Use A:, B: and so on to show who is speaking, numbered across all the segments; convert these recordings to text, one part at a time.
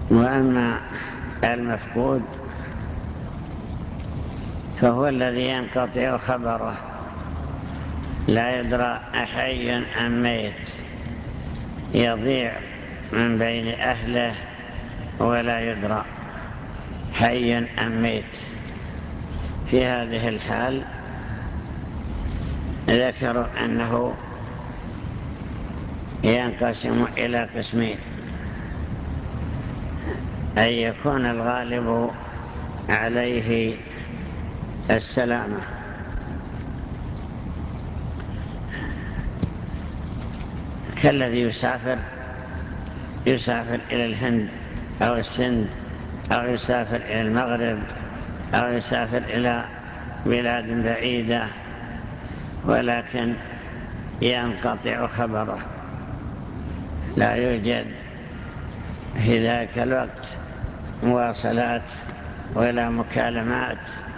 A: وأما المفقود فهو الذي ينقطع خبره، لا يدرى أحي أم ميت، يضيع من بين أهله ولا يدرى حي أم ميت. في هذه الحال ذكروا أنه ينقسم إلى قسمين: أن يكون الغالب عليه السلامة، كالذي يسافر إلى الهند أو السند، أو يسافر إلى المغرب، أو يسافر إلى بلاد بعيدة، ولكن ينقطع خبره، لا يوجد في ذاك الوقت مواصلات ولا مكالمات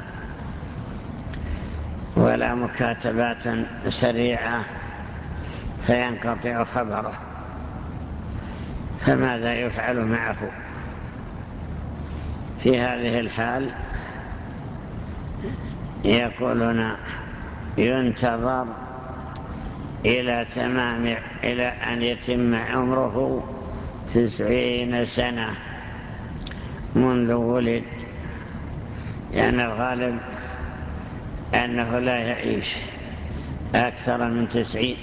A: ولا مكاتبات سريعة، فينقطع خبره. فماذا يفعل معه في هذه الحال؟ يقولون ينتظر إلى أن يتم عمره 90 سنة منذ ولد، لأن الغالب أنه لا يعيش أكثر من 90،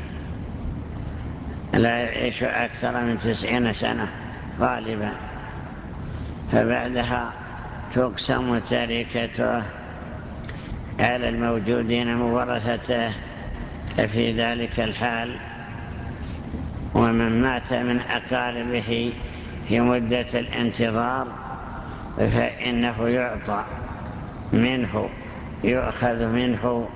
A: لا يعيش أكثر من 90 سنة غالبا، فبعدها تقسم تركته على الموجودين مورثته في ذلك الحال. ومن مات من أقاربه في مدة الانتظار فإنه يعطى منه، يؤخذ منه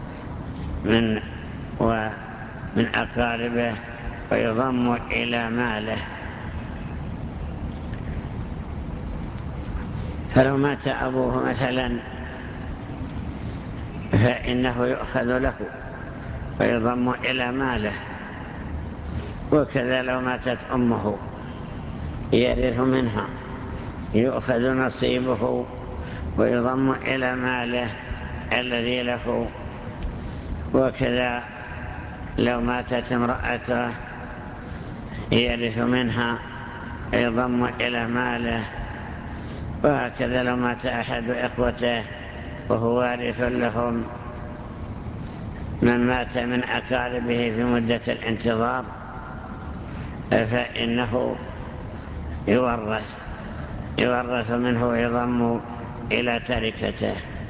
A: من أقاربه ويضم إلى ماله. فلو مات أبوه مثلا فإنه يؤخذ له ويضم إلى ماله، وكذا لو ماتت أمه يرث منها، يؤخذ نصيبه ويضم إلى ماله الذي له. وكذا لو ماتت امرأته يرث منها، يضم إلى ماله. وهكذا لو مات أحد إخوته وهو وارث لهم، من مات من أقاربه في مدة الانتظار فإنه يورث منه ويضم إلى تركته.